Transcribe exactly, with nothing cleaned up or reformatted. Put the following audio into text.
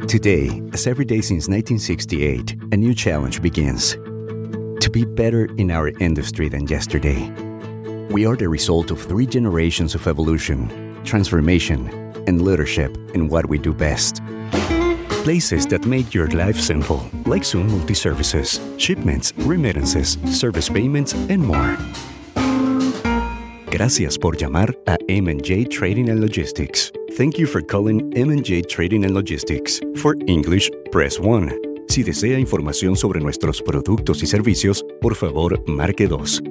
Today, as every day since nineteen sixty-eight, a new challenge begins. To be better in our industry than yesterday. We are the result of three generations of evolution, transformation, and leadership in what we do best. Places that make your life simple, like Zoom Multi-Services, shipments, remittances, service payments, and more. Gracias por llamar a M and J Trading and Logistics. Thank you for calling M and J Trading and Logistics. For English, press one. Si desea información sobre nuestros productos y servicios, por favor, marque dos.